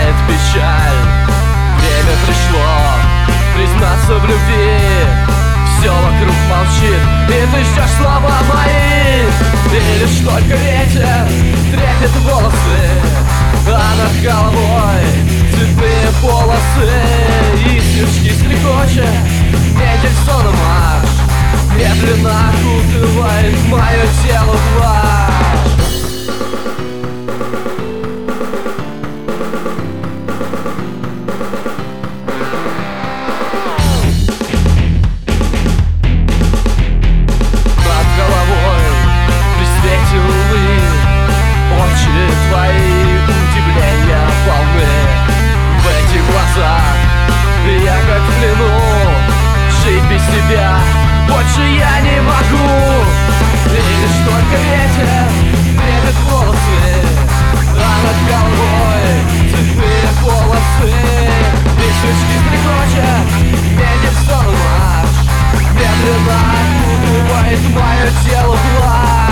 сменяет печаль. Время пришло признаться в любви. Все вокруг молчит, и ты ждешь слова мои. И лишь только ветер трепет волосы, а над головой цветные полосы. И сверчки стрекочет Мендельсона марш, медленно окутывает мое тело плащ. Над головой при свете луны очи твои удивления полны. В этих глазах я как в плену, жить без тебя больше я не могу. И лишь только ветер трепет волосы, а над головой цветные полосы. И свечки стрекочет Мендельсон марш, медленно окутывает мое тело плащ.